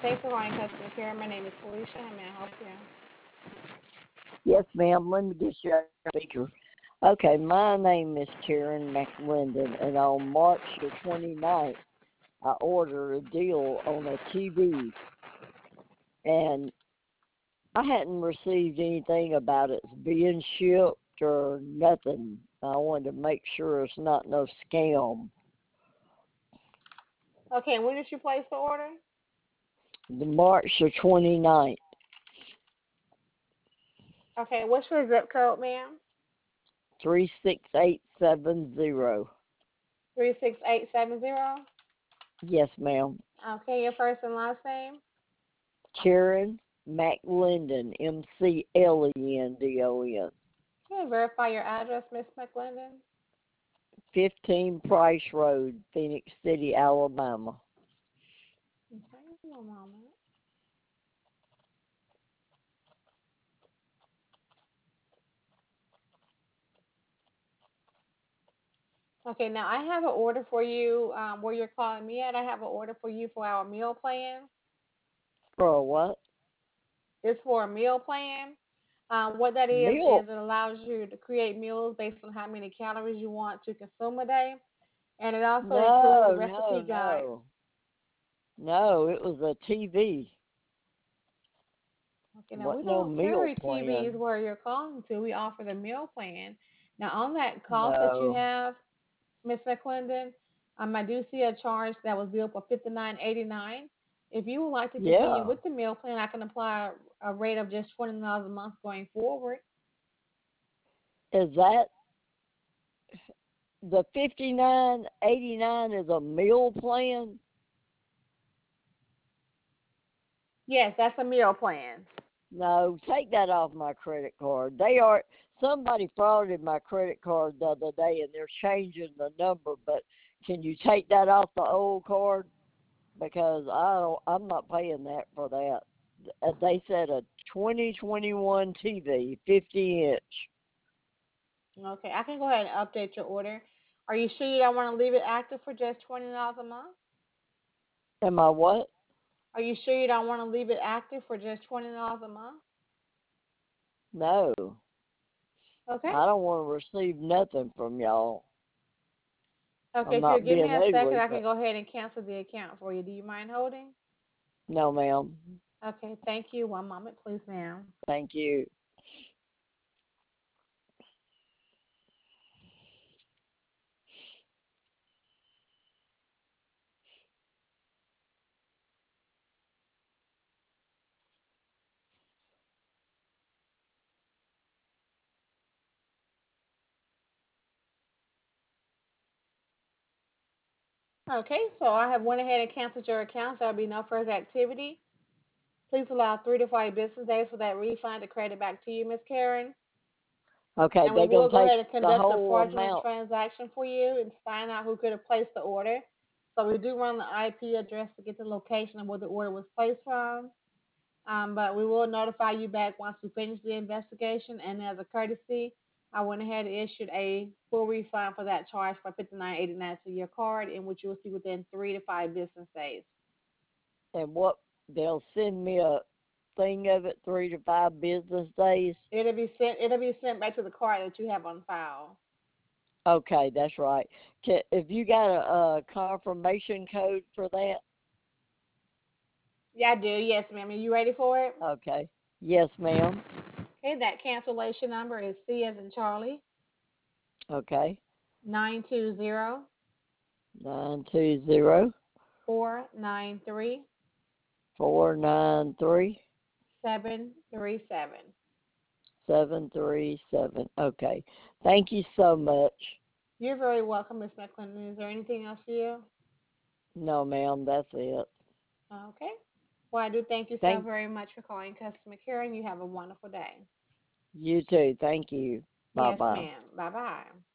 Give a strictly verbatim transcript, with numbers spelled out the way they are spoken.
Thanks for calling customer care. My name is Felicia. How may I help you? Yes, ma'am. Let me get you a speaker. Okay, my name is Karen McLendon, and on March the twenty-ninth, I ordered a deal on a T V, and I hadn't received anything about it being shipped or nothing. I wanted to make sure it's not no scam. Okay, when did you place the order? The March the twenty-ninth, Okay, what's your zip code, ma'am? three six eight seven zero. three six eight seven zero. Yes, ma'am. Okay, your first and last name? Karen McLendon, M C L E N D O N. Can you verify your address, Miss McLendon? fifteen Price Road, Phoenix City, Alabama. Okay, one moment. Okay, now I have an order for you. Um, where you're calling me at, I have an order for you for our meal plan. For a what? It's for a meal plan. Um, what that is Meal? is it allows you to create meals based on how many calories you want to consume a day, and it also includes a No, no, recipe guide. no. No, it was a T V. Okay, now we What no don't meal carry T Vs plan? where you're calling to. We offer the meal plan. Now on that cost that you No. have, Miss McClendon, um, I do see a charge that was billed for fifty nine eighty nine. If you would like to continue Yeah. with the meal plan, I can apply a, a rate of just twenty dollars a month going forward. Is that the fifty nine eighty nine is a meal plan? Yes, that's a meal plan. No, take that off my credit card. They are somebody frauded my credit card the other day, and they're changing the number. But can you take that off the old card? Because I don't, I'm not paying that for that. Uh, They said a twenty twenty-one T V, fifty inch. Okay, I can go ahead and update your order. Are you sure you don't want to leave it active for just twenty dollars a month? Am I what? Are you sure you don't want to leave it active for just twenty dollars a month? No, Okay. I don't want to receive nothing from y'all. Okay, I'm if you'll not give me being a second, ugly, I can but go ahead and cancel the account for you. Do you mind holding? no, ma'am. Okay, thank you. One moment, please, ma'am. Thank you. Okay, so I have went ahead and canceled your account. So there'll be no further activity. Please allow three to five business days for that refund to credit back to you, Miss Karen. Okay, And we they're will gonna go take ahead and the conduct a whole fraudulent amount. transaction for you and find out who could have placed the order. So we do run the I P address to get the location of where the order was placed from. Um, but we will notify you back once we finish the investigation. And as a courtesy, I went ahead and issued a full refund for that charge for fifty nine eighty nine to your card, in which you will see within three to five business days. And what they'll send me a thing of it three to five business days. It'll be sent. It'll be sent back to the card that you have on file. Okay, that's right. Ca If you got a, a confirmation code for that, Yeah, I do. Yes, ma'am. Are you ready for it? okay. Yes, ma'am. Okay, that cancellation number is C as in Charlie Okay. nine two zero Nine two zero four nine three four nine three seven three seven. seven three seven. Okay. Thank you so much. You're very welcome, Miss McClendon. Is there anything else for you? No, ma'am. That's it. Okay. Well, I do thank you so Thank very much for calling customer care, and you have a wonderful day. you too. Thank you. Bye Yes, bye. ma'am. Bye bye.